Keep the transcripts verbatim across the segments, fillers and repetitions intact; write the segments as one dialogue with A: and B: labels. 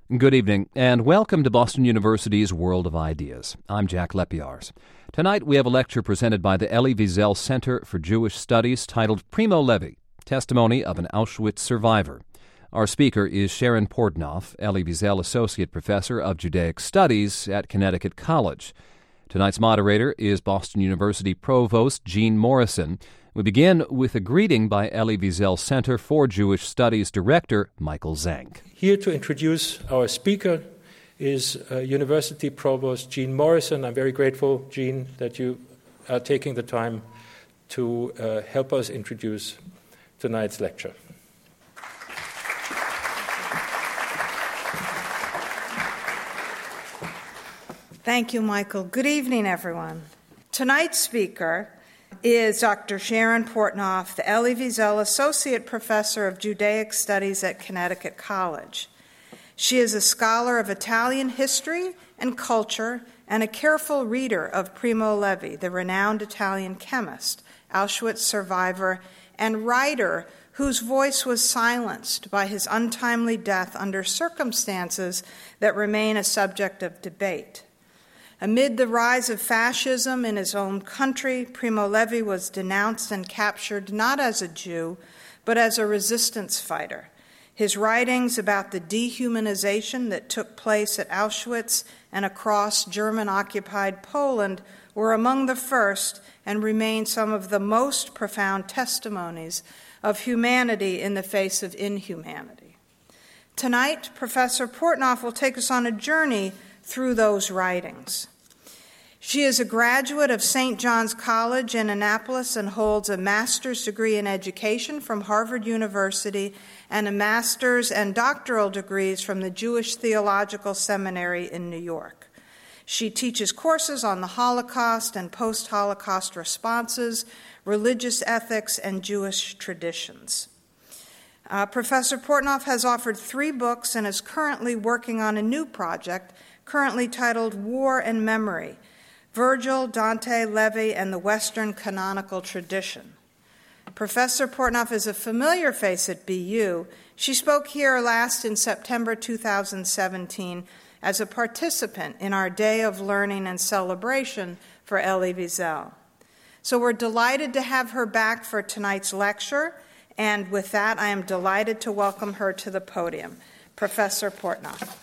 A: Good evening, and welcome to Boston University's World of Ideas. I'm Jack Lepiarz. Tonight we have a lecture presented by the Elie Wiesel Center for Jewish Studies titled Primo Levi, Testimony of an Auschwitz Survivor. Our speaker is Sharon Portnoff, Elie Wiesel Associate Professor of Judaic Studies at Connecticut College. Tonight's moderator is Boston University Provost Jean Morrison. We begin with a greeting by Elie Wiesel Center for Jewish Studies Director Michael Zank.
B: Here to introduce our speaker is uh, University Provost Jean Morrison. I'm very grateful, Jean, that you are taking the time to uh, help us introduce tonight's lecture.
C: Thank you, Michael. Good evening, everyone. Tonight's speaker is Doctor Sharon Portnoff, the Elie Wiesel Associate Professor of Judaic Studies at Connecticut College. She is a scholar of Italian history and culture and a careful reader of Primo Levi, the renowned Italian chemist, Auschwitz survivor, and writer whose voice was silenced by his untimely death under circumstances that remain a subject of debate. Amid the rise of fascism in his own country, Primo Levi was denounced and captured not as a Jew, but as a resistance fighter. His writings about the dehumanization that took place at Auschwitz and across German-occupied Poland were among the first and remain some of the most profound testimonies of humanity in the face of inhumanity. Tonight, Professor Portnoff will take us on a journey through those writings. She is a graduate of Saint John's College in Annapolis and holds a master's degree in education from Harvard University and a master's and doctoral degrees from the Jewish Theological Seminary in New York. She teaches courses on the Holocaust and post-Holocaust responses, religious ethics, and Jewish traditions. Uh, Professor Portnoff has authored three books and is currently working on a new project currently titled War and Memory, Virgil, Dante, Levi, and the Western Canonical Tradition. Professor Portnoff is a familiar face at B U. She spoke here last in September two thousand seventeen as a participant in our Day of Learning and Celebration for Elie Wiesel. So we're delighted to have her back for tonight's lecture, and with that, I am delighted to welcome her to the podium. Professor Portnoff.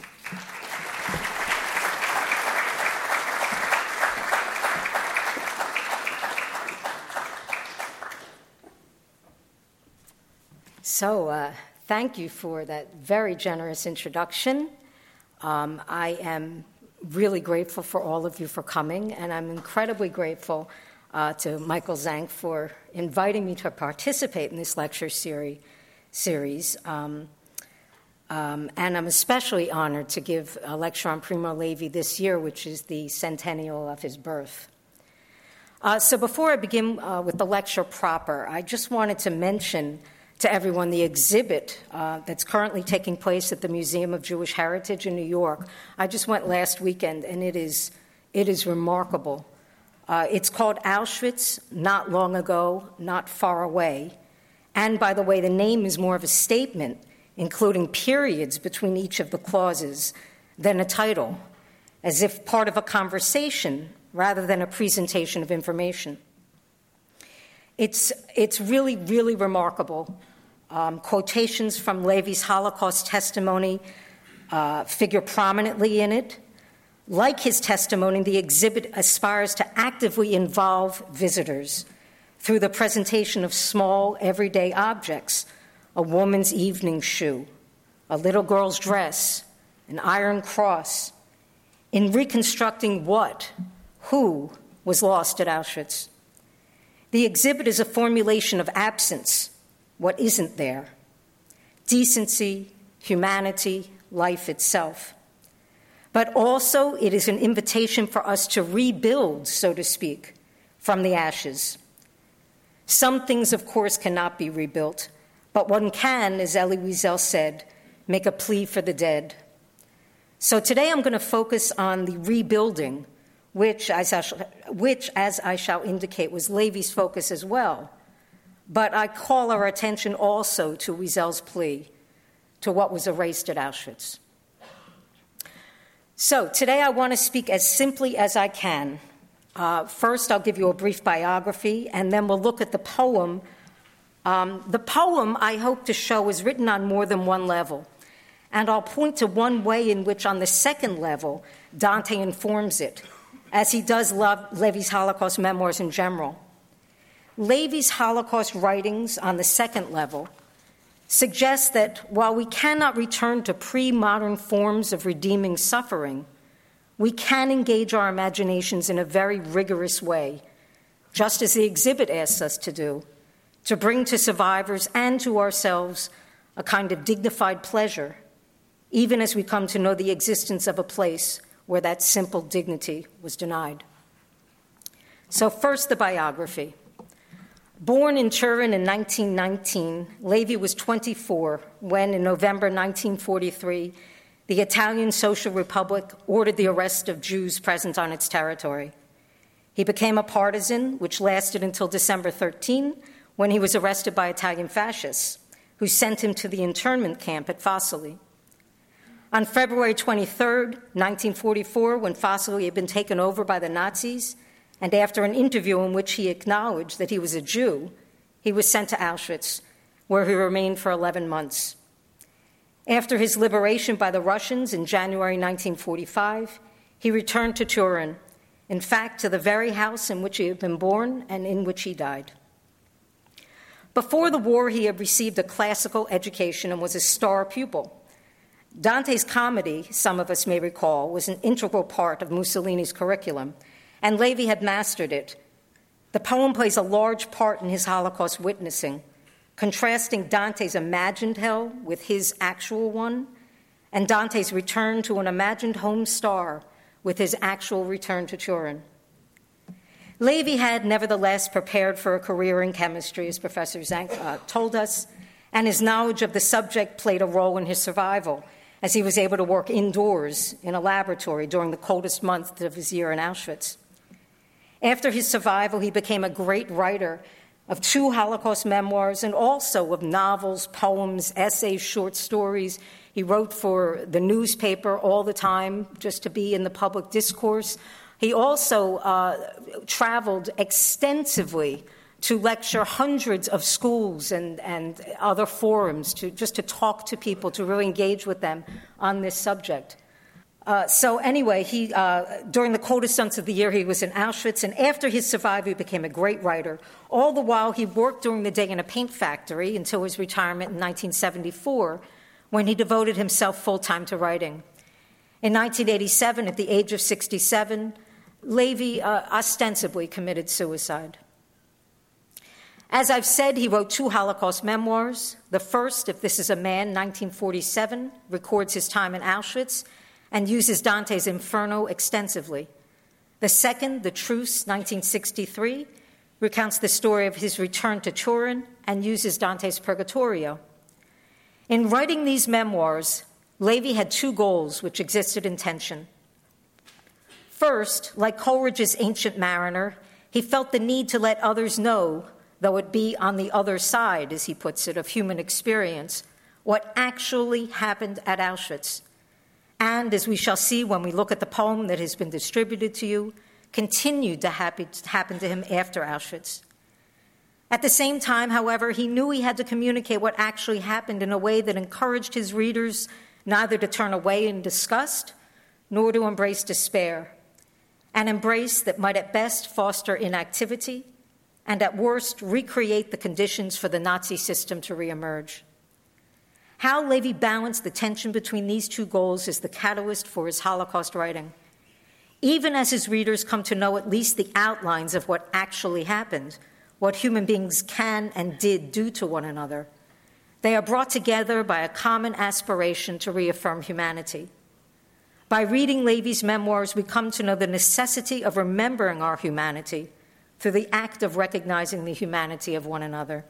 D: So, uh, thank you for that very generous introduction. Um, I am really grateful for all of you for coming, and I'm incredibly grateful uh, to Michael Zank for inviting me to participate in this lecture seri- series. Um, um, and I'm especially honored to give a lecture on Primo Levi this year, which is the centennial of his birth. Uh, so before I begin uh, with the lecture proper, I just wanted to mention to everyone the exhibit uh, that's currently taking place at the Museum of Jewish Heritage in New York. I just went last weekend, and it is it is remarkable. Uh, it's called Auschwitz, Not Long Ago, Not Far Away. And by the way, the name is more of a statement, including periods between each of the clauses, than a title, as if part of a conversation rather than a presentation of information. It's, it's really, really remarkable. Um, quotations from Levi's Holocaust testimony uh, figure prominently in it. Like his testimony, the exhibit aspires to actively involve visitors through the presentation of small, everyday objects, a woman's evening shoe, a little girl's dress, an iron cross, in reconstructing what, who was lost at Auschwitz. The exhibit is a formulation of absence, what isn't there, decency, humanity, life itself. But also it is an invitation for us to rebuild, so to speak, from the ashes. Some things, of course, cannot be rebuilt, but one can, as Elie Wiesel said, make a plea for the dead. So today I'm going to focus on the rebuilding, which, as I, sh- which, as I shall indicate, was Levi's focus as well. But I call our attention also to Wiesel's plea, to what was erased at Auschwitz. So today I want to speak as simply as I can. Uh, first, I'll give you a brief biography, and then we'll look at the poem. Um, the poem, I hope to show, is written on more than one level, and I'll point to one way in which, on the second level, Dante informs it, as he does Levy's Holocaust memoirs in general. Levy's Holocaust writings on the second level suggest that while we cannot return to pre-modern forms of redeeming suffering, we can engage our imaginations in a very rigorous way, just as the exhibit asks us to do, to bring to survivors and to ourselves a kind of dignified pleasure, even as we come to know the existence of a place where that simple dignity was denied. So first, the biography. Born in Turin in nineteen nineteen, Levy was twenty-four when, in November nineteen forty-three, the Italian Social Republic ordered the arrest of Jews present on its territory. He became a partisan, which lasted until December thirteenth, when he was arrested by Italian fascists, who sent him to the internment camp at Fossoli. On February twenty-third, nineteen forty-four, when Fossoli had been taken over by the Nazis, and after an interview in which he acknowledged that he was a Jew, he was sent to Auschwitz, where he remained for eleven months. After his liberation by the Russians in January nineteen forty-five, he returned to Turin, in fact, to the very house in which he had been born and in which he died. Before the war, he had received a classical education and was a star pupil. Dante's comedy, some of us may recall, was an integral part of Mussolini's curriculum, and Levy had mastered it. The poem plays a large part in his Holocaust witnessing, contrasting Dante's imagined hell with his actual one, and Dante's return to an imagined home star with his actual return to Turin. Levy had nevertheless prepared for a career in chemistry, as Professor Zank uh, told us, and his knowledge of the subject played a role in his survival, as he was able to work indoors in a laboratory during the coldest month of his year in Auschwitz. After his survival, he became a great writer of two Holocaust memoirs and also of novels, poems, essays, short stories. He wrote for the newspaper all the time just to be in the public discourse. He also uh, traveled extensively to lecture hundreds of schools and, and other forums, to, just to talk to people, to really engage with them on this subject. Uh, so anyway, he, uh, during the coldest months of the year, he was in Auschwitz, and after his survival, he became a great writer. All the while, he worked during the day in a paint factory until his retirement in nineteen seventy-four, when he devoted himself full-time to writing. In nineteen eighty-seven, at the age of sixty-seven, Levy uh, ostensibly committed suicide. As I've said, he wrote two Holocaust memoirs. The first, If This Is a Man, nineteen forty-seven, records his time in Auschwitz and uses Dante's Inferno extensively. The second, The Truce, nineteen sixty-three, recounts the story of his return to Turin and uses Dante's Purgatorio. In writing these memoirs, Levy had two goals which existed in tension. First, like Coleridge's Ancient Mariner, he felt the need to let others know, though it be on the other side, as he puts it, of human experience, what actually happened at Auschwitz. And, as we shall see when we look at the poem that has been distributed to you, continued to happen to him after Auschwitz. At the same time, however, he knew he had to communicate what actually happened in a way that encouraged his readers neither to turn away in disgust nor to embrace despair, an embrace that might at best foster inactivity and at worst recreate the conditions for the Nazi system to reemerge. How Levy balanced the tension between these two goals is the catalyst for his Holocaust writing. Even as his readers come to know at least the outlines of what actually happened, what human beings can and did do to one another, they are brought together by a common aspiration to reaffirm humanity. By reading Levy's memoirs, we come to know the necessity of remembering our humanity through the act of recognizing the humanity of one another.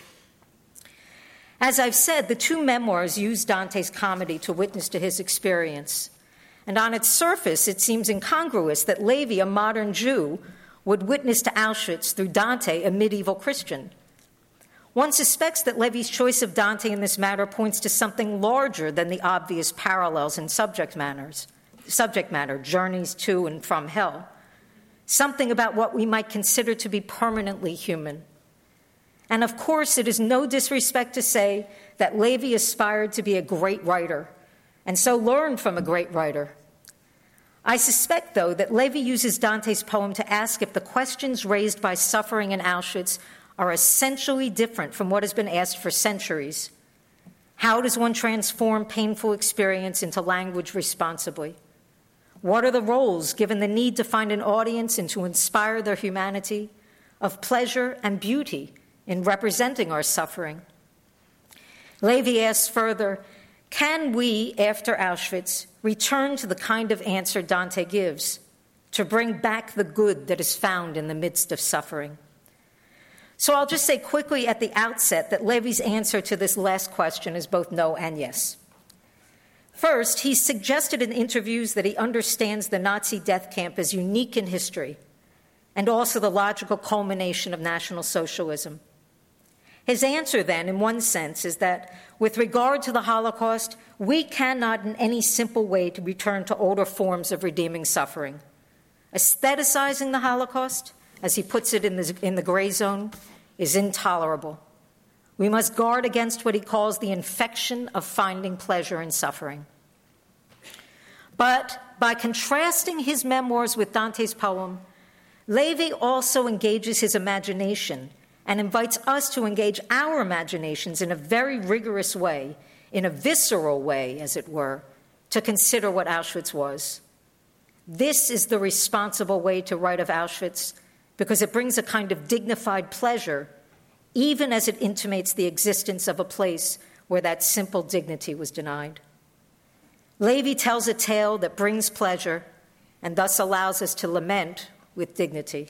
D: As I've said, the two memoirs use Dante's comedy to witness to his experience. And on its surface, it seems incongruous that Levy, a modern Jew, would witness to Auschwitz through Dante, a medieval Christian. One suspects that Levy's choice of Dante in this matter points to something larger than the obvious parallels in subject matters. subject matter, journeys to and from hell, something about what we might consider to be permanently human. And of course, it is no disrespect to say that Levi aspired to be a great writer, and so learned from a great writer. I suspect, though, that Levi uses Dante's poem to ask if the questions raised by suffering in Auschwitz are essentially different from what has been asked for centuries. How does one transform painful experience into language responsibly? What are the roles, given the need to find an audience and to inspire their humanity, of pleasure and beauty in representing our suffering? Levi asks further, can we, after Auschwitz, return to the kind of answer Dante gives, to bring back the good that is found in the midst of suffering? So I'll just say quickly at the outset that Levi's answer to this last question is both no and yes. First, he's suggested in interviews that he understands the Nazi death camp as unique in history and also the logical culmination of National Socialism. His answer, then, in one sense, is that with regard to the Holocaust, we cannot in any simple way to return to older forms of redeeming suffering. Aestheticizing the Holocaust, as he puts it in the, in the gray zone, is intolerable. We must guard against what he calls the infection of finding pleasure in suffering. But by contrasting his memoirs with Dante's poem, Levi also engages his imagination and invites us to engage our imaginations in a very rigorous way, in a visceral way, as it were, to consider what Auschwitz was. This is the responsible way to write of Auschwitz, because it brings a kind of dignified pleasure, even as it intimates the existence of a place where that simple dignity was denied. Levi tells a tale that brings pleasure and thus allows us to lament with dignity.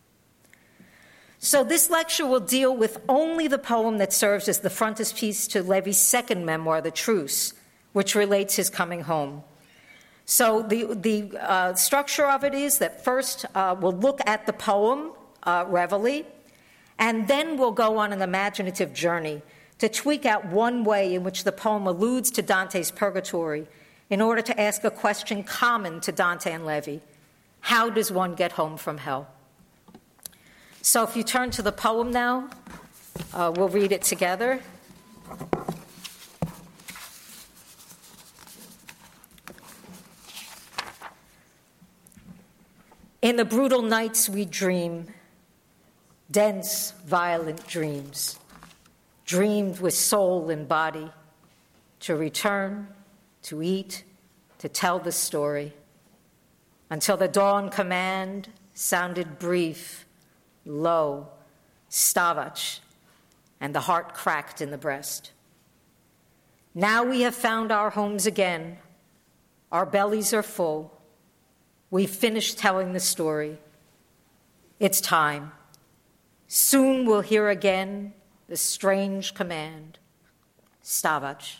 D: So this lecture will deal with only the poem that serves as the frontispiece to Levi's second memoir, The Truce, which relates his coming home. So the, the uh, structure of it is that first uh, we'll look at the poem, uh, Reveille, and then we'll go on an imaginative journey to tweak out one way in which the poem alludes to Dante's Purgatory in order to ask a question common to Dante and Levi. How does one get home from hell? So if you turn to the poem now, uh, we'll read it together. In the brutal nights we dream, dense, violent dreams, dreamed with soul and body, to return, to eat, to tell the story, until the dawn command sounded brief, low, Stavaj, and the heart cracked in the breast. Now we have found our homes again. Our bellies are full. We've finished telling the story. It's time. Soon we'll hear again the strange command, Stavaj.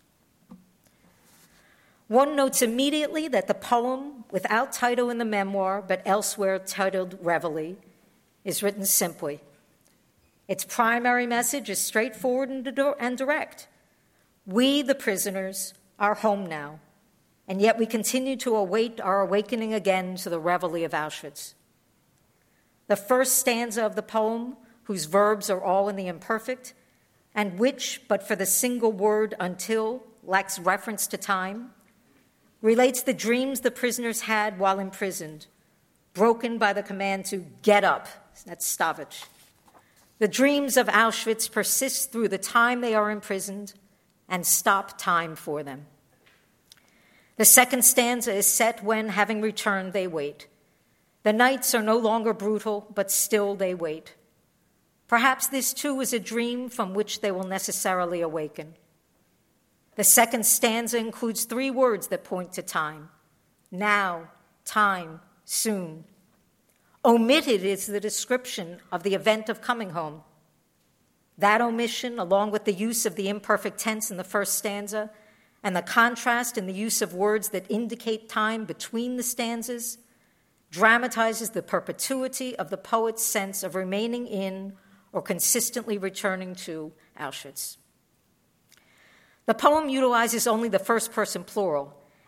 D: One notes immediately that the poem, without title in the memoir, but elsewhere titled Reveille, is written simply. Its primary message is straightforward and direct. We, the prisoners, are home now, and yet we continue to await our awakening again to the reveille of Auschwitz. The first stanza of the poem, whose verbs are all in the imperfect, and which, but for the single word until, lacks reference to time, relates the dreams the prisoners had while imprisoned, broken by the command to get up. That's Stavaj. The dreams of Auschwitz persist through the time they are imprisoned and stop time for them. The second stanza is set when, having returned, they wait. The nights are no longer brutal, but still they wait. Perhaps this too is a dream from which they will necessarily awaken. The second stanza includes three words that point to time: now, time, soon. Omitted is the description of the event of coming home. That omission, along with the use of the imperfect tense in the first stanza and the contrast in the use of words that indicate time between the stanzas, dramatizes the perpetuity of the poet's sense of remaining in or consistently returning to Auschwitz. The poem utilizes only the first person plural,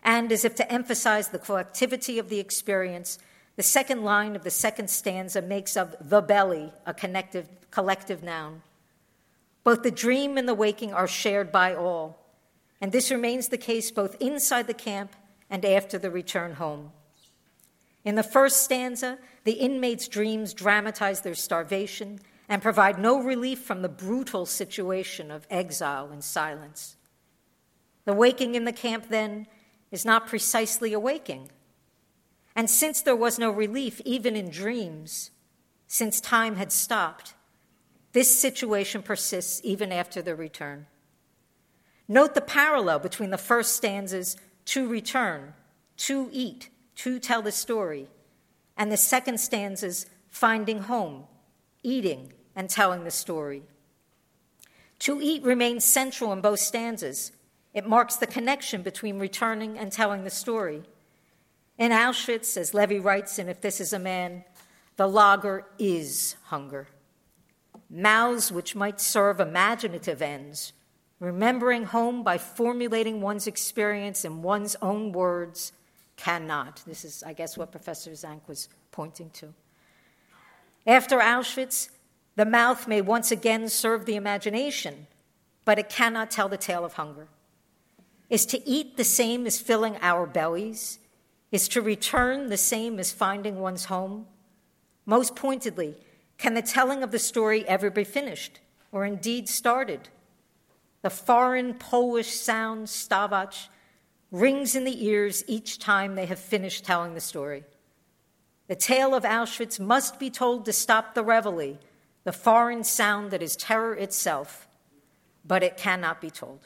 D: And as if to emphasize the collectivity of the experience, the second line of the second stanza makes of the belly a connective, collective noun. Both the dream and the waking are shared by all, and this remains the case both inside the camp and after the return home. In the first stanza, the inmates' dreams dramatize their starvation and provide no relief from the brutal situation of exile and silence. The waking in the camp, then, is not precisely a waking. And since there was no relief, even in dreams, since time had stopped, this situation persists even after the return. Note the parallel between the first stanzas, to return, to eat, to tell the story, and the second stanzas, finding home, eating, and telling the story. To eat remains central in both stanzas. It marks the connection between returning and telling the story. In Auschwitz, as Levy writes in If This Is a Man, the lager is hunger. Mouths which might serve imaginative ends, remembering home by formulating one's experience in one's own words, cannot. This is, I guess, what Professor Zank was pointing to. After Auschwitz, the mouth may once again serve the imagination, but it cannot tell the tale of hunger. Is to eat the same as filling our bellies? Is to return the same as finding one's home? Most pointedly, can the telling of the story ever be finished, or indeed started? The foreign Polish sound, stawać, rings in the ears each time they have finished telling the story. The tale of Auschwitz must be told to stop the reveille, the foreign sound that is terror itself, but it cannot be told.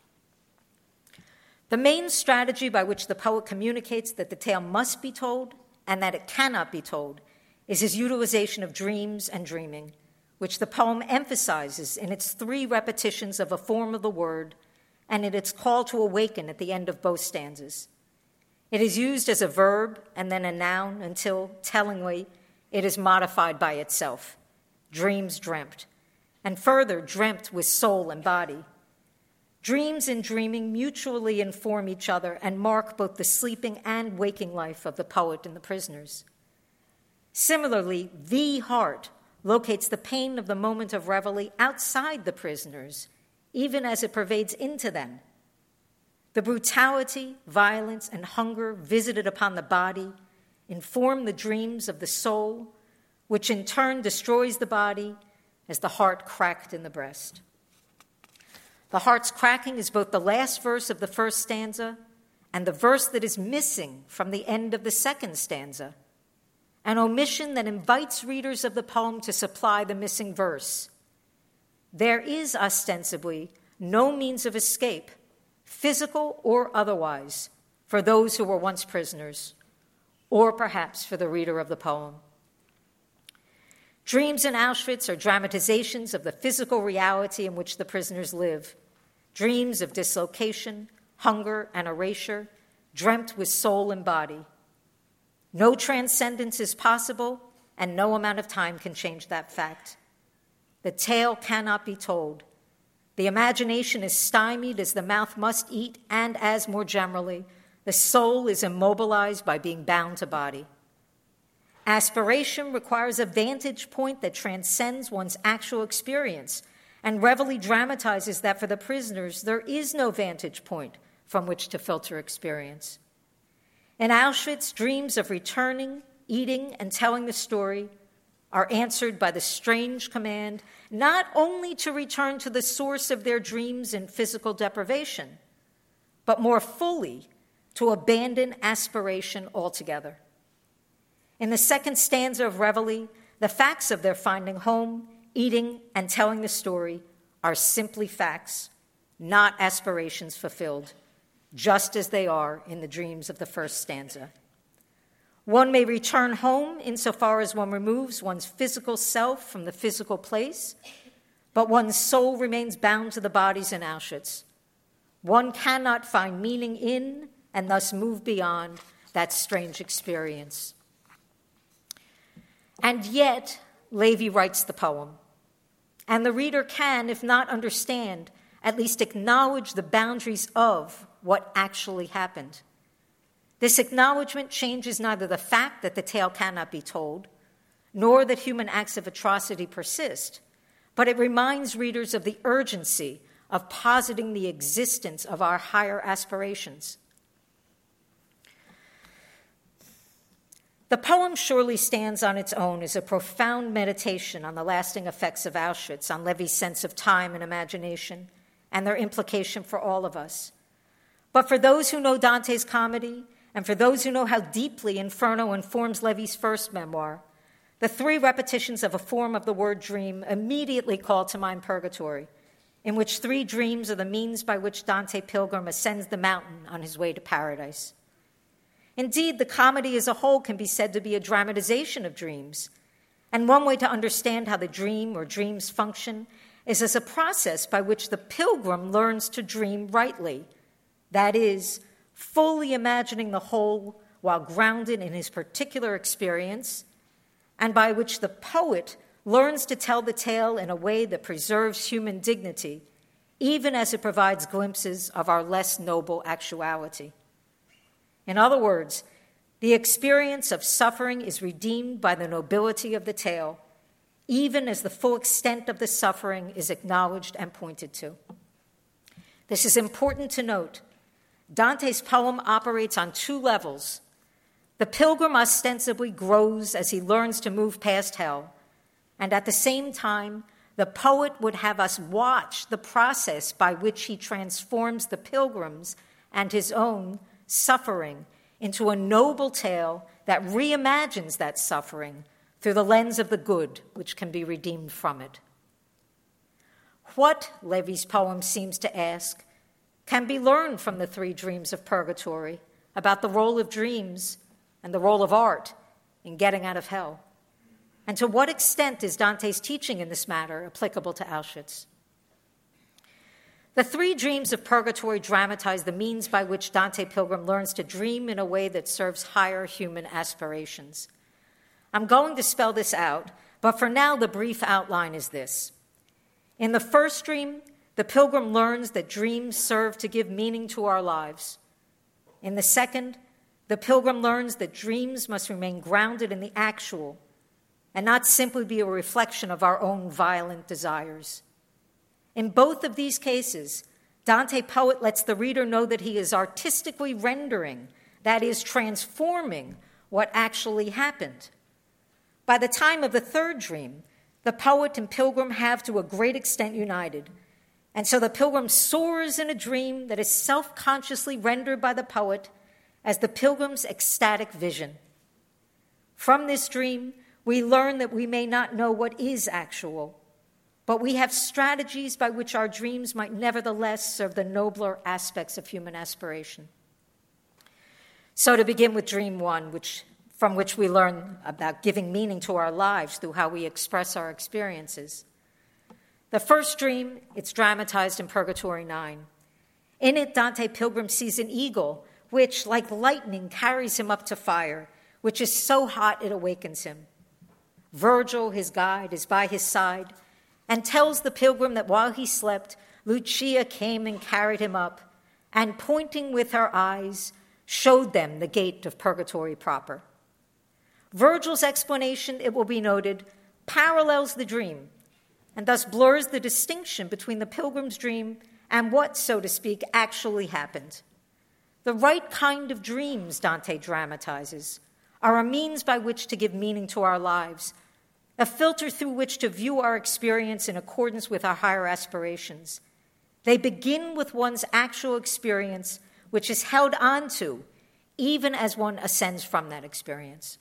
D: The main strategy by which the poet communicates that the tale must be told and that it cannot be told is his utilization of dreams and dreaming, which the poem emphasizes in its three repetitions of a form of the word and in its call to awaken at the end of both stanzas. It is used as a verb and then a noun until, tellingly, it is modified by itself. Dreams dreamt, and further dreamt with soul and body. Dreams and dreaming mutually inform each other and mark both the sleeping and waking life of the poet and the prisoners. Similarly, the heart locates the pain of the moment of reveille outside the prisoners, even as it pervades into them. The brutality, violence, and hunger visited upon the body inform the dreams of the soul, which in turn destroys the body as the heart cracked in the breast. The heart's cracking is both the last verse of the first stanza and the verse that is missing from the end of the second stanza, an omission that invites readers of the poem to supply the missing verse. There is ostensibly no means of escape, physical or otherwise, for those who were once prisoners, or perhaps for the reader of the poem. Dreams in Auschwitz are dramatizations of the physical reality in which the prisoners live, dreams of dislocation, hunger, and erasure, dreamt with soul and body. No transcendence is possible, and no amount of time can change that fact. The tale cannot be told. The imagination is stymied as the mouth must eat, and as, more generally, the soul is immobilized by being bound to body. Aspiration requires a vantage point that transcends one's actual experience, and reveille dramatizes that for the prisoners there is no vantage point from which to filter experience. In Auschwitz, dreams of returning, eating, and telling the story are answered by the strange command not only to return to the source of their dreams in physical deprivation, but more fully to abandon aspiration altogether. In the second stanza of Reveille, the facts of their finding home, eating, and telling the story are simply facts, not aspirations fulfilled, just as they are in the dreams of the first stanza. One may return home insofar as one removes one's physical self from the physical place, but one's soul remains bound to the bodies in Auschwitz. One cannot find meaning in and thus move beyond that strange experience. And yet, Levy writes the poem, and the reader can, if not understand, at least acknowledge the boundaries of what actually happened. This acknowledgement changes neither the fact that the tale cannot be told, nor that human acts of atrocity persist, but it reminds readers of the urgency of positing the existence of our higher aspirations. The poem surely stands on its own as a profound meditation on the lasting effects of Auschwitz, on Levy's sense of time and imagination, and their implication for all of us. But for those who know Dante's comedy, and for those who know how deeply Inferno informs Levy's first memoir, the three repetitions of a form of the word dream immediately call to mind Purgatory, in which three dreams are the means by which Dante Pilgrim ascends the mountain on his way to paradise. Indeed, the comedy as a whole can be said to be a dramatization of dreams, and one way to understand how the dream or dreams function is as a process by which the pilgrim learns to dream rightly, that is, fully imagining the whole while grounded in his particular experience, and by which the poet learns to tell the tale in a way that preserves human dignity, even as it provides glimpses of our less noble actuality. In other words, the experience of suffering is redeemed by the nobility of the tale, even as the full extent of the suffering is acknowledged and pointed to. This is important to note. Dante's poem operates on two levels. The pilgrim ostensibly grows as he learns to move past hell, and at the same time, the poet would have us watch the process by which he transforms the pilgrim's and his own suffering into a noble tale that reimagines that suffering through the lens of the good which can be redeemed from it. What, Levy's poem seems to ask, can be learned from the three dreams of Purgatory about the role of dreams and the role of art in getting out of hell? And to what extent is Dante's teaching in this matter applicable to Auschwitz? The three dreams of Purgatory dramatize the means by which Dante Pilgrim learns to dream in a way that serves higher human aspirations. I'm going to spell this out, but for now the brief outline is this. In the first dream, the pilgrim learns that dreams serve to give meaning to our lives. In the second, the pilgrim learns that dreams must remain grounded in the actual and not simply be a reflection of our own violent desires. In both of these cases, Dante poet lets the reader know that he is artistically rendering, that is, transforming what actually happened. By the time of the third dream, the poet and pilgrim have to a great extent united, and so the pilgrim soars in a dream that is self-consciously rendered by the poet as the pilgrim's ecstatic vision. From this dream, we learn that we may not know what is actual, but we have strategies by which our dreams might nevertheless serve the nobler aspects of human aspiration. So to begin with dream one, which, from which we learn about giving meaning to our lives through how we express our experiences. The first dream, it's dramatized in Purgatory nine. In it, Dante Pilgrim sees an eagle, which, like lightning, carries him up to fire, which is so hot it awakens him. Virgil, his guide, is by his side, and tells the pilgrim that while he slept, Lucia came and carried him up, and pointing with her eyes, showed them the gate of Purgatory proper. Virgil's explanation, it will be noted, parallels the dream, and thus blurs the distinction between the pilgrim's dream and what, so to speak, actually happened. The right kind of dreams, Dante dramatizes, are a means by which to give meaning to our lives, a filter through which to view our experience in accordance with our higher aspirations. They begin with one's actual experience, which is held on to, even as one ascends from that experience.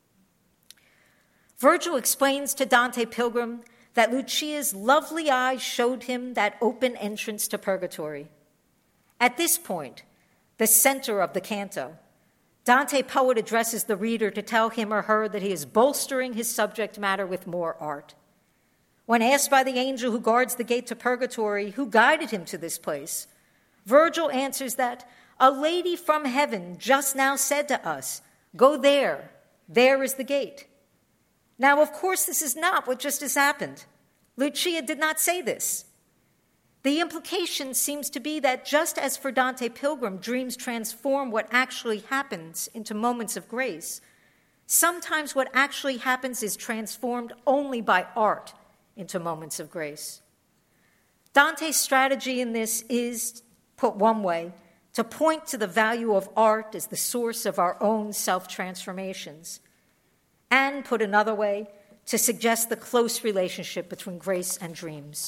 D: Virgil explains to Dante Pilgrim that Lucia's lovely eyes showed him that open entrance to Purgatory. At this point, the center of the canto, Dante poet addresses the reader to tell him or her that he is bolstering his subject matter with more art. When asked by the angel who guards the gate to Purgatory who guided him to this place, Virgil answers that a lady from heaven just now said to us, "Go there, there is the gate." Now, of course, this is not what just has happened. Lucia did not say this. The implication seems to be that just as for Dante Pilgrim, dreams transform what actually happens into moments of grace, sometimes what actually happens is transformed only by art into moments of grace. Dante's strategy in this is, put one way, to point to the value of art as the source of our own self-transformations, and, put another way, to suggest the close relationship between grace and dreams.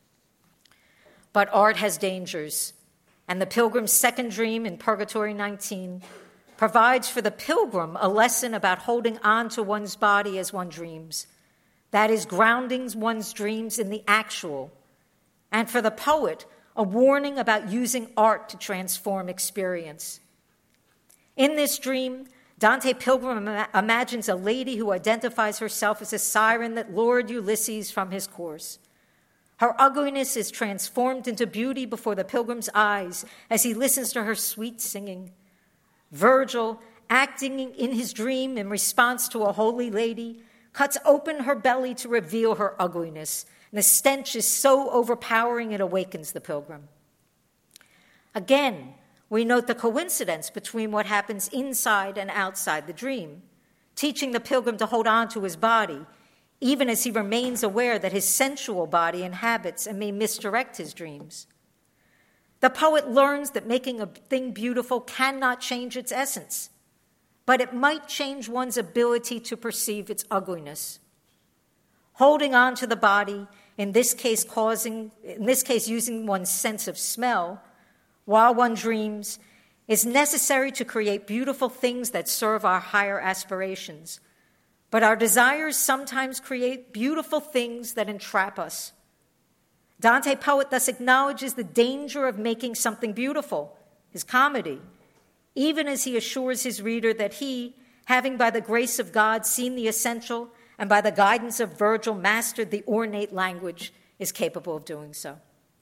D: But art has dangers, and the pilgrim's second dream in Purgatory nineteen provides for the pilgrim a lesson about holding on to one's body as one dreams, that is, grounding one's dreams in the actual, and for the poet, a warning about using art to transform experience. In this dream, Dante Pilgrim ima- imagines a lady who identifies herself as a siren that lured Ulysses from his course. Her ugliness is transformed into beauty before the pilgrim's eyes as he listens to her sweet singing. Virgil, acting in his dream in response to a holy lady, cuts open her belly to reveal her ugliness, and the stench is so overpowering it awakens the pilgrim. Again, we note the coincidence between what happens inside and outside the dream, teaching the pilgrim to hold on to his body, even as he remains aware that his sensual body inhabits and may misdirect his dreams. The poet learns that making a thing beautiful cannot change its essence, but it might change one's ability to perceive its ugliness. Holding on to the body, in this case causing, in this case using one's sense of smell, while one dreams, is necessary to create beautiful things that serve our higher aspirations. But our desires sometimes create beautiful things that entrap us. Dante poet thus acknowledges the danger of making something beautiful, his comedy, even as he assures his reader that he, having by the grace of God seen the essential and by the guidance of Virgil mastered the ornate language, is capable of doing so.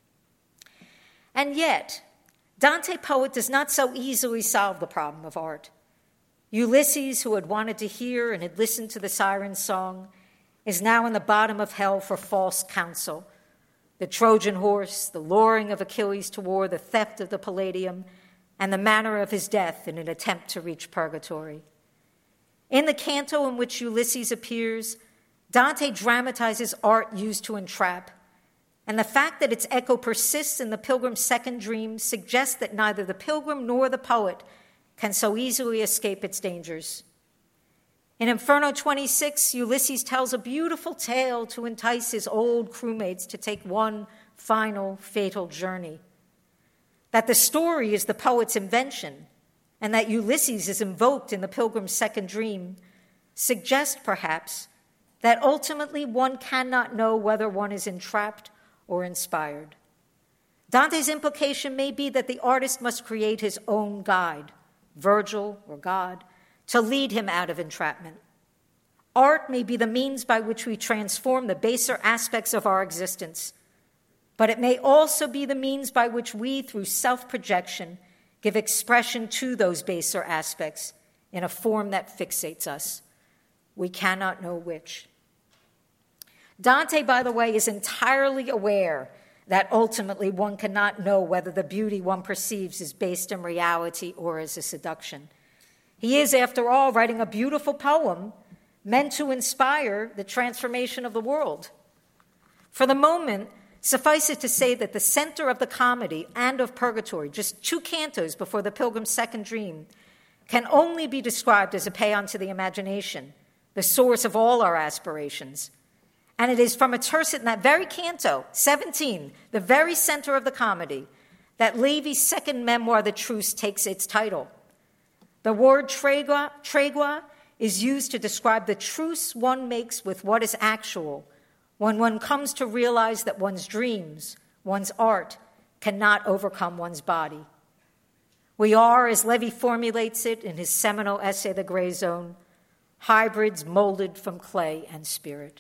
D: And yet, Dante poet does not so easily solve the problem of art. Ulysses, who had wanted to hear and had listened to the siren's song, is now in the bottom of hell for false counsel. The Trojan horse, the luring of Achilles to war, the theft of the Palladium, and the manner of his death in an attempt to reach purgatory. In the canto in which Ulysses appears, Dante dramatizes art used to entrap, and the fact that its echo persists in the pilgrim's second dream suggests that neither the pilgrim nor the poet can so easily escape its dangers. In Inferno twenty-six, Ulysses tells a beautiful tale to entice his old crewmates to take one final fatal journey. That the story is the poet's invention, and that Ulysses is invoked in the pilgrim's second dream, suggests perhaps that ultimately one cannot know whether one is entrapped or inspired. Dante's implication may be that the artist must create his own guide, Virgil or God, to lead him out of entrapment. Art may be the means by which we transform the baser aspects of our existence, but it may also be the means by which we, through self-projection, give expression to those baser aspects in a form that fixates us. We cannot know which. Dante, by the way, is entirely aware that ultimately one cannot know whether the beauty one perceives is based in reality or as a seduction. He is, after all, writing a beautiful poem meant to inspire the transformation of the world. For the moment, suffice it to say that the center of the comedy and of Purgatory, just two cantos before the Pilgrim's second dream, can only be described as a paean to the imagination, the source of all our aspirations. And it is from a tercet in that very canto, seventeen, the very center of the comedy, that Levi's second memoir, The Truce, takes its title. The word tregua, tregua is used to describe the truce one makes with what is actual when one comes to realize that one's dreams, one's art, cannot overcome one's body. We are, as Levi formulates it in his seminal essay, The Gray Zone, hybrids molded from clay and spirit.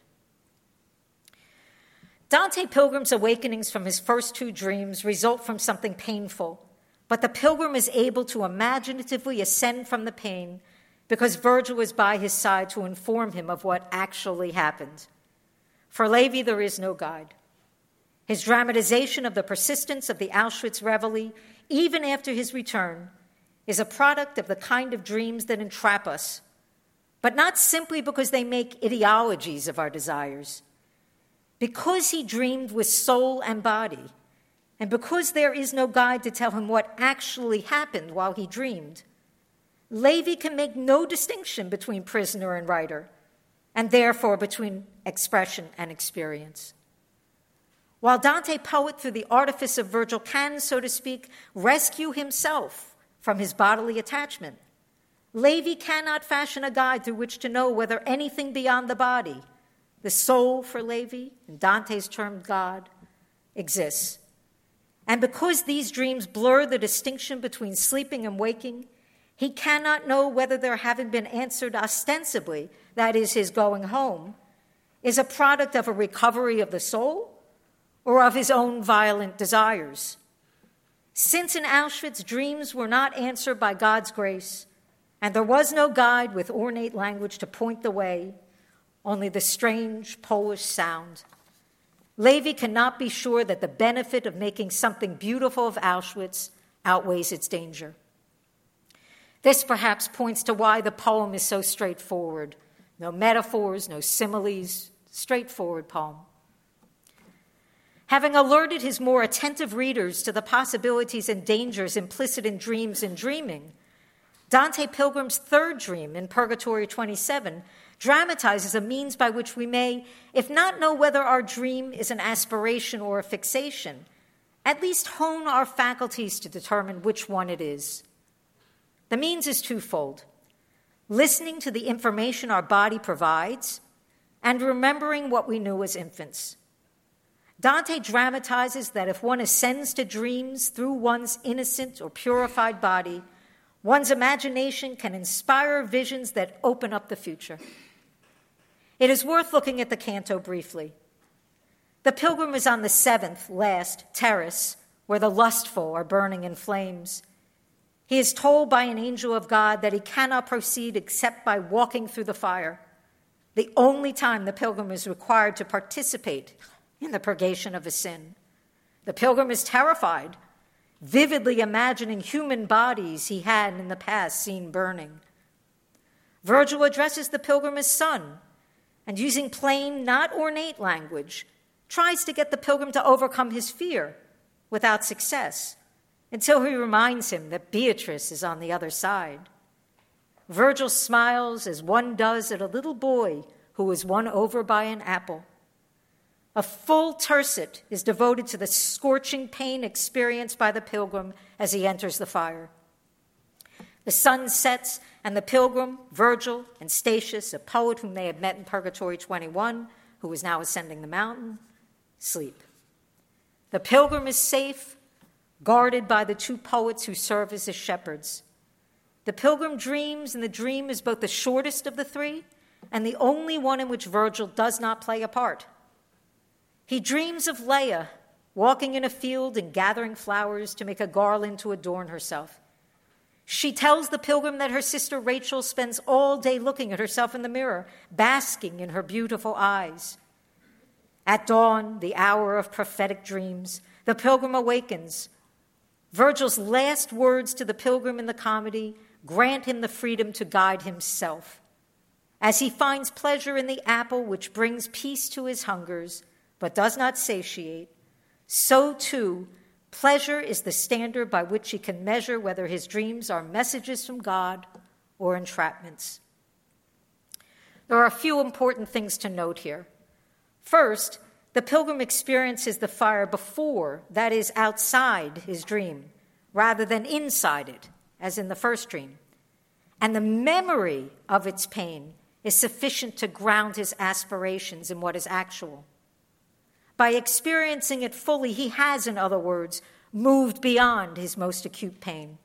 D: Dante Pilgrim's awakenings from his first two dreams result from something painful, but the pilgrim is able to imaginatively ascend from the pain because Virgil is by his side to inform him of what actually happened. For Levi, there is no guide. His dramatization of the persistence of the Auschwitz reveille, even after his return, is a product of the kind of dreams that entrap us, but not simply because they make ideologies of our desires. Because he dreamed with soul and body, and because there is no guide to tell him what actually happened while he dreamed, Levi can make no distinction between prisoner and writer, and therefore between expression and experience. While Dante, poet through the artifice of Virgil, can, so to speak, rescue himself from his bodily attachment, Levi cannot fashion a guide through which to know whether anything beyond the body, the soul for Levi, in Dante's term God, exists. And because these dreams blur the distinction between sleeping and waking, he cannot know whether their having been answered ostensibly, that is, his going home, is a product of a recovery of the soul or of his own violent desires. Since in Auschwitz dreams were not answered by God's grace, and there was no guide with ornate language to point the way, only the strange Polish sound, Levi cannot be sure that the benefit of making something beautiful of Auschwitz outweighs its danger. This perhaps points to why the poem is so straightforward. No metaphors, no similes, straightforward poem. Having alerted his more attentive readers to the possibilities and dangers implicit in dreams and dreaming, Dante Pilgrim's third dream in Purgatory twenty-seven dramatizes a means by which we may, if not know whether our dream is an aspiration or a fixation, at least hone our faculties to determine which one it is. The means is twofold: listening to the information our body provides and remembering what we knew as infants. Dante dramatizes that if one ascends to dreams through one's innocent or purified body, one's imagination can inspire visions that open up the future. It is worth looking at the canto briefly. The pilgrim is on the seventh, last, terrace, where the lustful are burning in flames. He is told by an angel of God that he cannot proceed except by walking through the fire, the only time the pilgrim is required to participate in the purgation of a sin. The pilgrim is terrified, vividly imagining human bodies he had in the past seen burning. Virgil addresses the pilgrim as son, and using plain, not ornate language, tries to get the pilgrim to overcome his fear without success, until he reminds him that Beatrice is on the other side. Virgil smiles as one does at a little boy who is won over by an apple. A full tercet is devoted to the scorching pain experienced by the pilgrim as he enters the fire. The sun sets, and the pilgrim, Virgil, and Statius, a poet whom they had met in Purgatory twenty-one, who was now ascending the mountain, sleep. The pilgrim is safe, guarded by the two poets who serve as his shepherds. The pilgrim dreams, and the dream is both the shortest of the three and the only one in which Virgil does not play a part. He dreams of Leia walking in a field and gathering flowers to make a garland to adorn herself. She tells the pilgrim that her sister Rachel spends all day looking at herself in the mirror, basking in her beautiful eyes. At dawn, the hour of prophetic dreams, the pilgrim awakens. Virgil's last words to the pilgrim in the comedy grant him the freedom to guide himself. As he finds pleasure in the apple which brings peace to his hungers, but does not satiate, so too pleasure is the standard by which he can measure whether his dreams are messages from God or entrapments. There are a few important things to note here. First, the pilgrim experiences the fire before, that is, outside his dream, rather than inside it, as in the first dream. And the memory of its pain is sufficient to ground his aspirations in what is actual. By experiencing it fully, he has, in other words, moved beyond his most acute pain.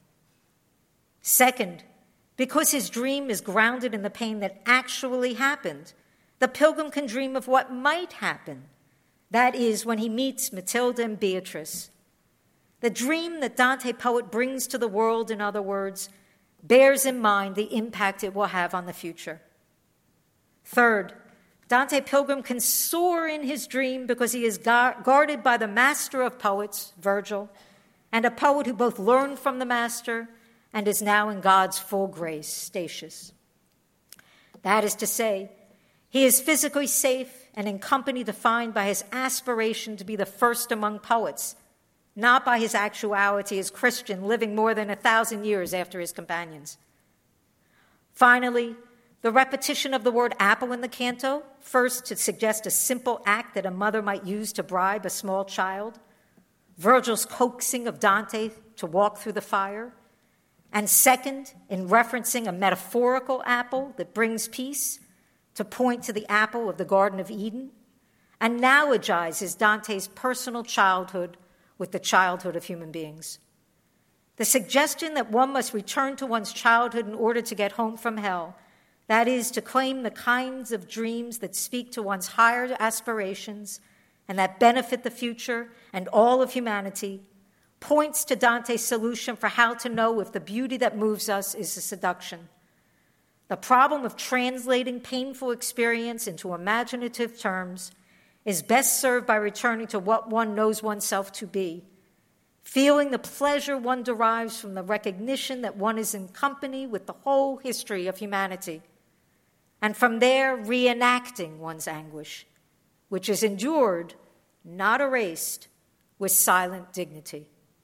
D: Second, because his dream is grounded in the pain that actually happened, the pilgrim can dream of what might happen. That is, when he meets Matilda and Beatrice. The dream that Dante poet brings to the world, in other words, bears in mind the impact it will have on the future. Third, Dante Pilgrim can soar in his dream because he is guarded by the master of poets, Virgil, and a poet who both learned from the master and is now in God's full grace, Statius. That is to say, he is physically safe and in company defined by his aspiration to be the first among poets, not by his actuality as Christian, living more than a thousand years after his companions. Finally, the repetition of the word apple in the canto, first to suggest a simple act that a mother might use to bribe a small child, Virgil's coaxing of Dante to walk through the fire, and second, in referencing a metaphorical apple that brings peace, to point to the apple of the Garden of Eden, analogizes Dante's personal childhood with the childhood of human beings. The suggestion that one must return to one's childhood in order to get home from hell, that is, to claim the kinds of dreams that speak to one's higher aspirations and that benefit the future and all of humanity, points to Dante's solution for how to know if the beauty that moves us is a seduction. The problem of translating painful experience into imaginative terms is best served by returning to what one knows oneself to be, feeling the pleasure one derives from the recognition that one is in company with the whole history of humanity, and from there reenacting one's anguish, which is endured, not erased, with silent dignity.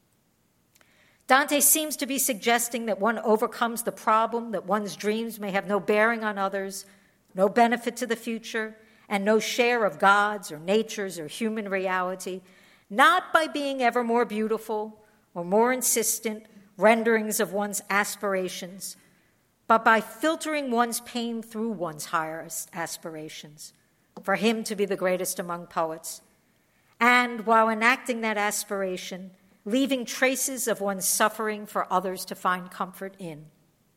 D: Dante seems to be suggesting that one overcomes the problem that one's dreams may have no bearing on others, no benefit to the future, and no share of God's or nature's or human reality, not by being ever more beautiful or more insistent renderings of one's aspirations, but by filtering one's pain through one's higher aspirations, for him to be the greatest among poets, and while enacting that aspiration, leaving traces of one's suffering for others to find comfort in.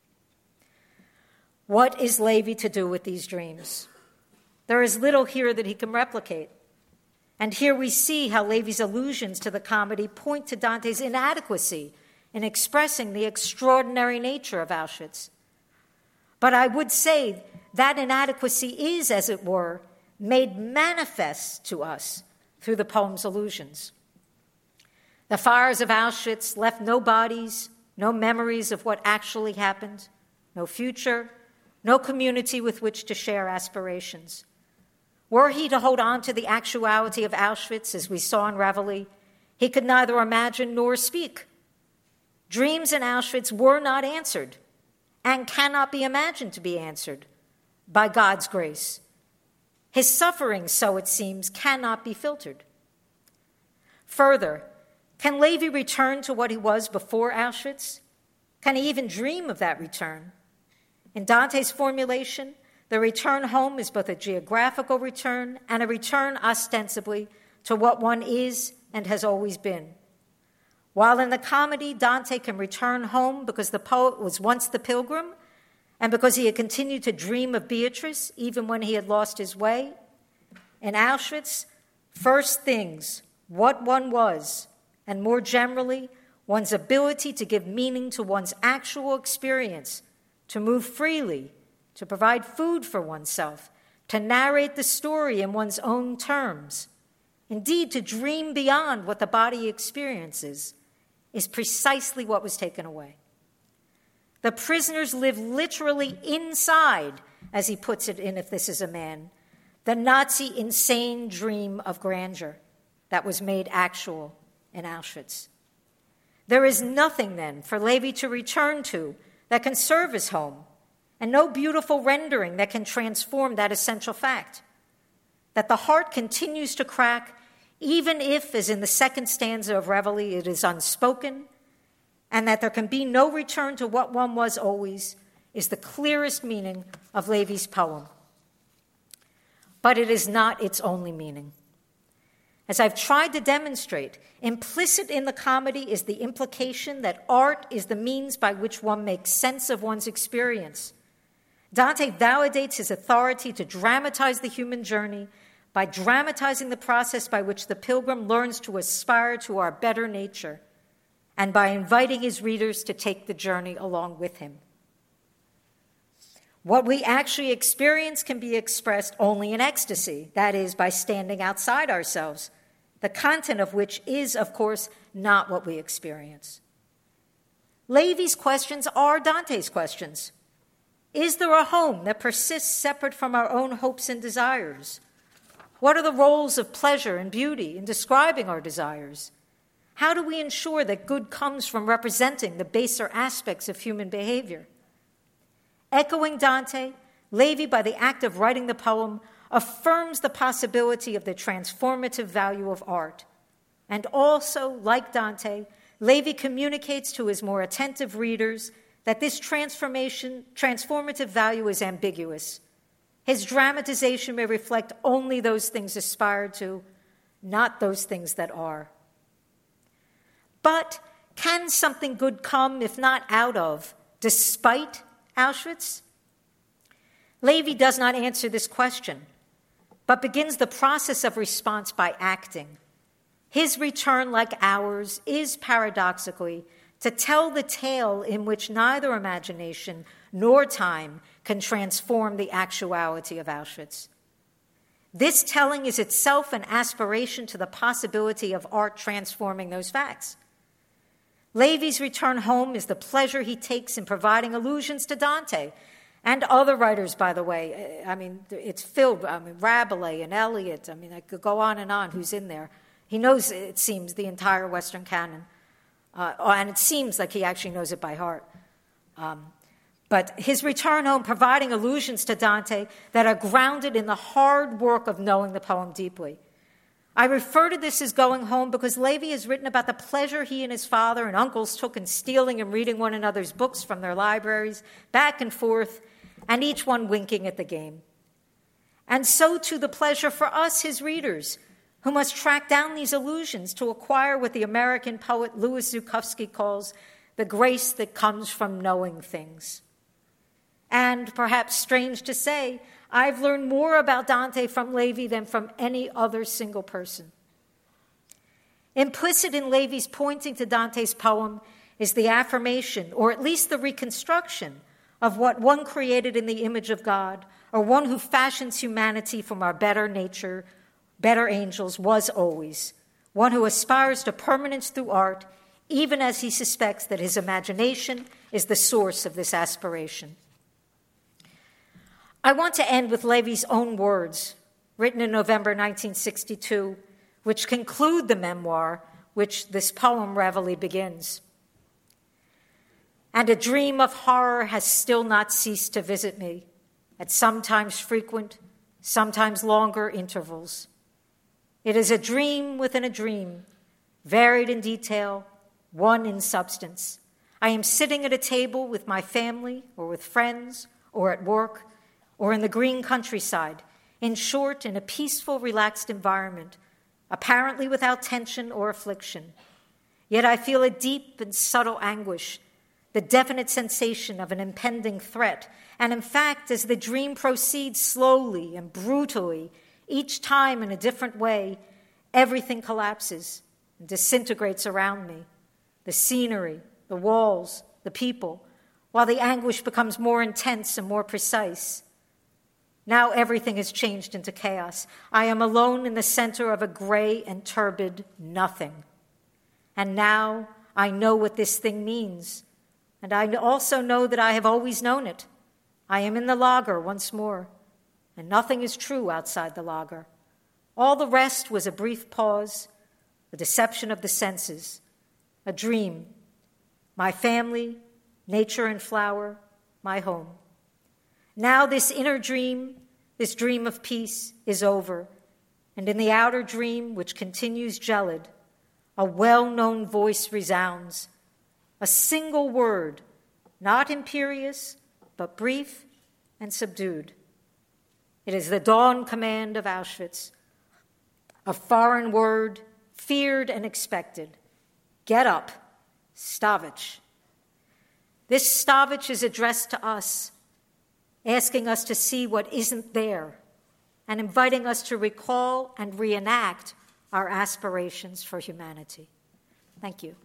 D: What is Levi to do with these dreams? There is little here that he can replicate. And here we see how Levi's allusions to the comedy point to Dante's inadequacy in expressing the extraordinary nature of Auschwitz. But I would say that inadequacy is, as it were, made manifest to us through the poem's allusions. The fires of Auschwitz left no bodies, no memories of what actually happened, no future, no community with which to share aspirations. Were he to hold on to the actuality of Auschwitz, as we saw in Reveille, he could neither imagine nor speak. Dreams in Auschwitz were not answered and cannot be imagined to be answered by God's grace. His suffering, so it seems, cannot be filtered. Further, can Levi return to what he was before Auschwitz? Can he even dream of that return? In Dante's formulation, the return home is both a geographical return and a return ostensibly to what one is and has always been. While in the comedy, Dante can return home because the poet was once the pilgrim and because he had continued to dream of Beatrice even when he had lost his way, in Auschwitz, first things, what one was, and more generally, one's ability to give meaning to one's actual experience, to move freely, to provide food for oneself, to narrate the story in one's own terms, indeed to dream beyond what the body experiences, is precisely what was taken away. The prisoners live literally inside, as he puts it in If This Is a Man, the Nazi insane dream of grandeur that was made actual in Auschwitz. There is nothing, then, for Levi to return to that can serve as home, and no beautiful rendering that can transform that essential fact, that the heart continues to crack even if, as in the second stanza of Reveille, it is unspoken, and that there can be no return to what one was always, is the clearest meaning of Levi's poem. But it is not its only meaning. As I've tried to demonstrate, implicit in the comedy is the implication that art is the means by which one makes sense of one's experience. Dante validates his authority to dramatize the human journey by dramatizing the process by which the pilgrim learns to aspire to our better nature, and by inviting his readers to take the journey along with him. What we actually experience can be expressed only in ecstasy, that is, by standing outside ourselves, the content of which is, of course, not what we experience. Levi's questions are Dante's questions. Is there a home that persists separate from our own hopes and desires? What are the roles of pleasure and beauty in describing our desires? How do we ensure that good comes from representing the baser aspects of human behavior? Echoing Dante, Levi, by the act of writing the poem, affirms the possibility of the transformative value of art. And also, like Dante, Levi communicates to his more attentive readers that this transformation, transformative value is ambiguous. His dramatization may reflect only those things aspired to, not those things that are. But can something good come, if not out of, despite Auschwitz? Levi does not answer this question, but begins the process of response by acting. His return, like ours, is paradoxically to tell the tale in which neither imagination nor time can transform the actuality of Auschwitz. This telling is itself an aspiration to the possibility of art transforming those facts. Levi's return home is the pleasure he takes in providing allusions to Dante and other writers, by the way. I mean, it's filled, I mean, Rabelais and Eliot. I mean, I could go on and on who's in there. He knows, it seems, the entire Western canon. Uh, and it seems like he actually knows it by heart. Um, but his return home providing allusions to Dante that are grounded in the hard work of knowing the poem deeply. I refer to this as going home because Levi has written about the pleasure he and his father and uncles took in stealing and reading one another's books from their libraries, back and forth, and each one winking at the game. And so too the pleasure for us, his readers, who must track down these allusions to acquire what the American poet Louis Zukowski calls the grace that comes from knowing things. And, perhaps strange to say, I've learned more about Dante from Levi than from any other single person. Implicit in Levi's pointing to Dante's poem is the affirmation, or at least the reconstruction, of what one created in the image of God, or one who fashions humanity from our better nature, better angels, was always, one who aspires to permanence through art, even as he suspects that his imagination is the source of this aspiration. I want to end with Levi's own words, written in November nineteen sixty-two, which conclude the memoir which this poem reveille begins. And a dream of horror has still not ceased to visit me, at sometimes frequent, sometimes longer intervals. It is a dream within a dream, varied in detail, one in substance. I am sitting at a table with my family, or with friends, or at work, or in the green countryside, in short, in a peaceful, relaxed environment, apparently without tension or affliction. Yet I feel a deep and subtle anguish, the definite sensation of an impending threat. And in fact, as the dream proceeds slowly and brutally, each time in a different way, everything collapses and disintegrates around me. The scenery, the walls, the people, while the anguish becomes more intense and more precise. Now everything has changed into chaos. I am alone in the center of a gray and turbid nothing. And now I know what this thing means. And I also know that I have always known it. I am in the lager once more, and nothing is true outside the lager. All the rest was a brief pause, the deception of the senses, a dream, my family, nature and flower, my home. Now this inner dream, this dream of peace, is over, and in the outer dream, which continues gelid, a well-known voice resounds, a single word, not imperious, but brief and subdued. It is the dawn command of Auschwitz, a foreign word, feared and expected. Get up, Stavich. This Stavich is addressed to us, asking us to see what isn't there, and inviting us to recall and reenact our aspirations for humanity. Thank you.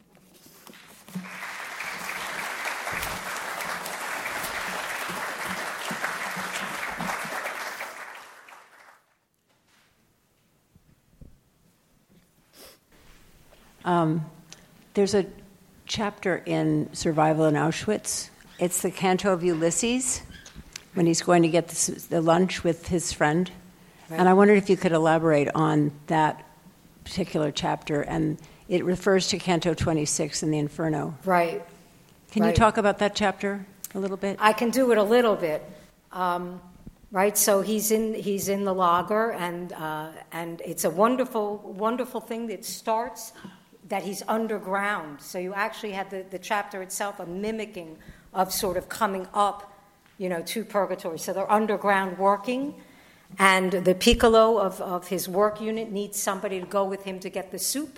E: Um, there's a chapter in Survival in Auschwitz. It's the canto of Ulysses, when he's going to get the, the lunch with his friend. Right. And I wondered if you could elaborate on that particular chapter. And it refers to Canto twenty-six in the Inferno.
D: Right.
E: Can
D: right.
E: you talk about that chapter a little bit?
D: I can do it a little bit. Um, right. So he's in he's in the lager, and uh, and it's a wonderful wonderful thing that starts that he's underground. So you actually have the, the chapter itself a mimicking of sort of coming up, you know, to purgatory. So they're underground working, and the piccolo of, of his work unit needs somebody to go with him to get the soup.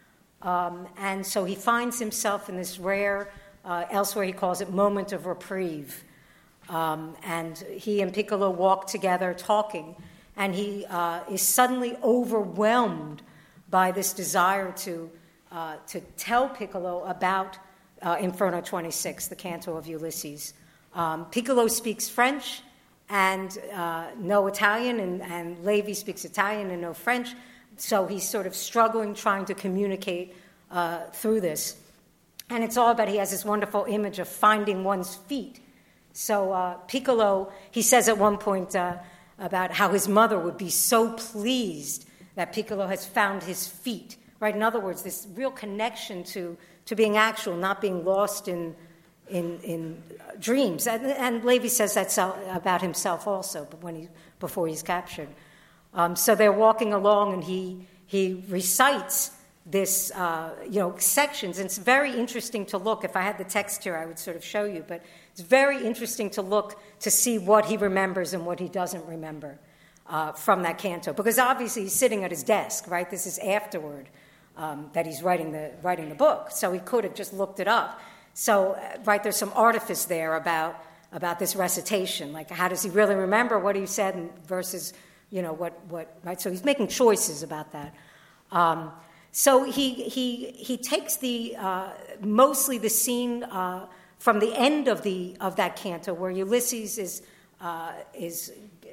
D: Um, and so he finds himself in this rare, uh, elsewhere he calls it moment of reprieve. Um, and he and Piccolo walk together talking, and he uh, is suddenly overwhelmed by this desire to uh, to tell Piccolo about uh, Inferno twenty-six, the canto of Ulysses. Um, Piccolo speaks French and uh, no Italian, and, and Levi speaks Italian and no French, so he's sort of struggling, trying to communicate uh, through this. And it's all about, he has this wonderful image of finding one's feet. So uh, Piccolo, he says at one point uh, about how his mother would be so pleased that Piccolo has found his feet, right? In other words, this real connection to, to being actual, not being lost in in, in dreams. And, and Levi says that about himself also, but when he, before he's captured. Um, so they're walking along, and he he recites this, uh, you know, sections. And it's very interesting to look. If I had the text here, I would sort of show you. But it's very interesting to look to see what he remembers and what he doesn't remember uh, from that canto. Because obviously he's sitting at his desk, right? This is afterward um, that he's writing the writing the book. So he could have just looked it up. So, uh, right, there's some artifice there about about this recitation. Like, how does he really remember what he said and versus, you know, what, what right? So he's making choices about that. Um, so he he he takes the uh, mostly the scene uh, from the end of the of that canto where Ulysses is uh, is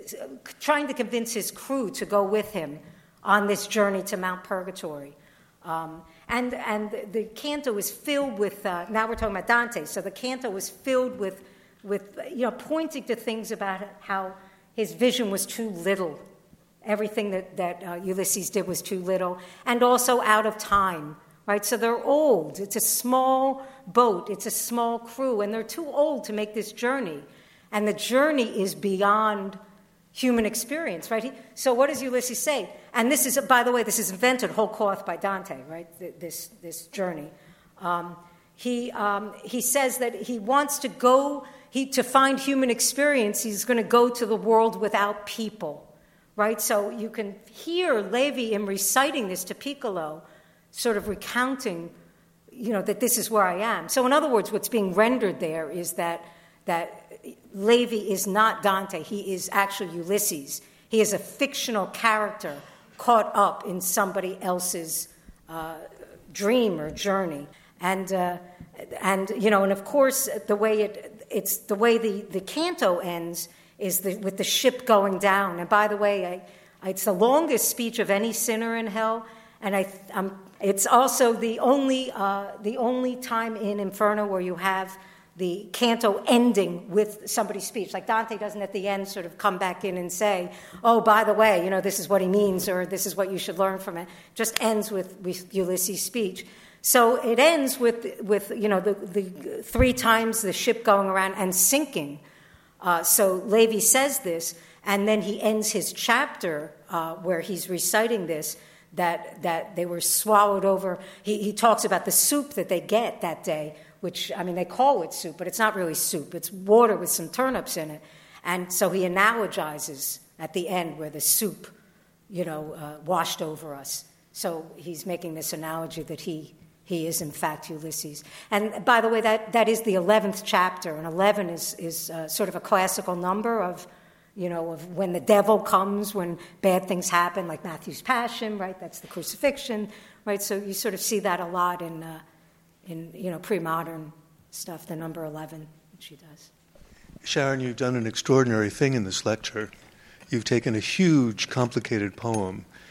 D: trying to convince his crew to go with him on this journey to Mount Purgatory. Um, and and the, the canto is filled with, uh, now we're talking about Dante, so the canto was filled with, with, you know, pointing to things about how his vision was too little. Everything that, that uh, Ulysses did was too little, and also out of time, right? So they're old. It's a small boat. It's a small crew, and they're too old to make this journey. And the journey is beyond human experience, right? He, so what does Ulysses say? And this is, by the way, this is invented whole cloth by Dante, right? This this journey. Um, he um, he says that he wants to go he to find human experience. He's going to go to the world without people, right? So you can hear Levi in reciting this to Piccolo, sort of recounting, you know, that this is where I am. So in other words, what's being rendered there is that that. Levi is not Dante. He is actually Ulysses. He is a fictional character caught up in somebody else's uh, dream or journey. And, uh, and you know, and of course, the way it, it's the way the, the canto ends is the, with the ship going down. And by the way, I, I, it's the longest speech of any sinner in hell, and I, I'm, it's also the only, uh, the only time in Inferno where you have the canto ending with somebody's speech. Like Dante doesn't at the end sort of come back in and say, oh, by the way, you know, this is what he means, or this is what you should learn from it. Just ends with, with Ulysses' speech. So it ends with, with you know, the, the three times the ship going around and sinking. Uh, so Levi says this, and then he ends his chapter uh, where he's reciting this, that, that they were swallowed over. He, he talks about the soup that they get that day, which, I mean, they call it soup, but it's not really soup. It's water with some turnips in it. And so he analogizes at the end where the soup, you know, uh, washed over us. So he's making this analogy that he he is, in fact, Ulysses. And by the way, that, that is the eleventh chapter. And eleven is, is uh, sort of a classical number of, you know, of when the devil comes, when bad things happen, like Matthew's Passion, right? That's the crucifixion, right? So you sort of see that a lot in... Uh, in, you know, pre-modern stuff, the number eleven that she does.
F: Sharon, you've done an extraordinary thing in this lecture. You've taken a huge, complicated poem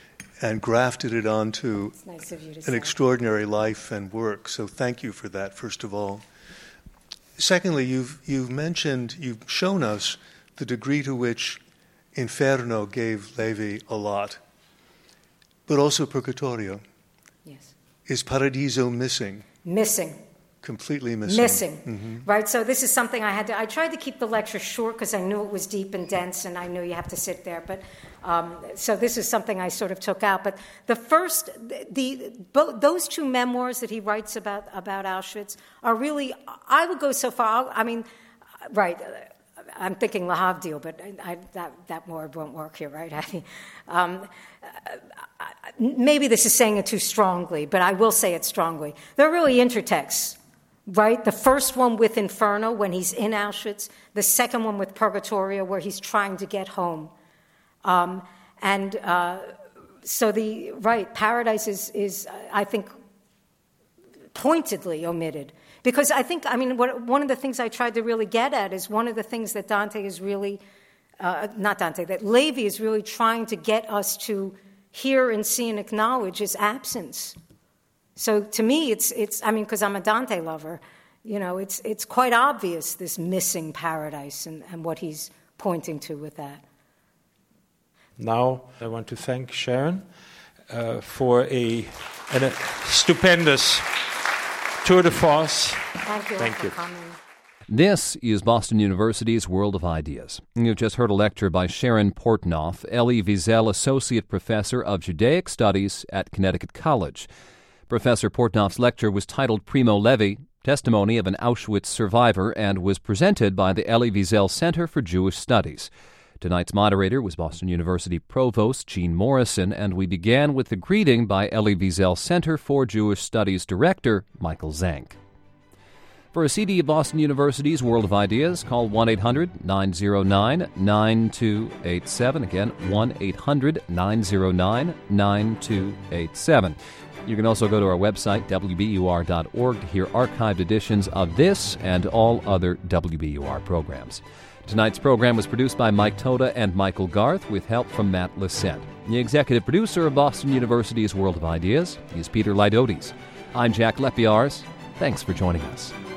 F: and grafted it onto
D: It's nice of you to
F: an
D: say.
F: extraordinary life and work. So thank you for that, first of all. Secondly, you've, you've mentioned, you've shown us the degree to which Inferno gave Levi a lot, but also Purgatorio.
D: Yes.
F: Is Paradiso missing?
D: Missing.
F: Completely missing.
D: Missing,
F: Mm-hmm.
D: right? So this is something I had to, I tried to keep the lecture short because I knew it was deep and dense and I knew you have to sit there. But um, so this is something I sort of took out. But the first, the, the both, those two memoirs that he writes about, about Auschwitz are really, I would go so far, I mean, right, I'm thinking La Havdil, but I, that, that word won't work here, right? I mean, um, maybe this is saying it too strongly, but I will say it strongly. They're really intertexts. Right? The first one with Inferno when he's in Auschwitz, the second one with Purgatorio where he's trying to get home. Um, and uh, so the, right, Paradise is, is, I think, pointedly omitted. Because I think, I mean, what, one of the things I tried to really get at is one of the things that Dante is really, uh, not Dante, that Levi is really trying to get us to hear and see and acknowledge is absence. So to me, it's, it's I mean, because I'm a Dante lover, you know, it's, it's quite obvious, this missing paradise and, and what he's pointing to with that.
B: Now I want to thank Sharon uh, for a, an, a stupendous tour de force.
D: Thank you all
B: Thank
D: for
B: you.
D: coming.
A: This is Boston University's World of Ideas. You've just heard a lecture by Sharon Portnoff, Elie Wiesel Associate Professor of Judaic Studies at Connecticut College. Professor Portnoff's lecture was titled Primo Levi, Testimony of an Auschwitz Survivor, and was presented by the Elie Wiesel Center for Jewish Studies. Tonight's moderator was Boston University Provost Jean Morrison, and we began with the greeting by Elie Wiesel Center for Jewish Studies Director Michael Zank. For a C D of Boston University's World of Ideas, call one eight hundred nine oh nine nine two eight seven. Again, one eight hundred nine oh nine nine two eight seven. You can also go to our website, w b u r dot org, to hear archived editions of this and all other W B U R programs. Tonight's program was produced by Mike Toda and Michael Garth with help from Matt Lissette. The executive producer of Boston University's World of Ideas is Peter Lydotes. I'm Jack Lepiars. Thanks for joining us.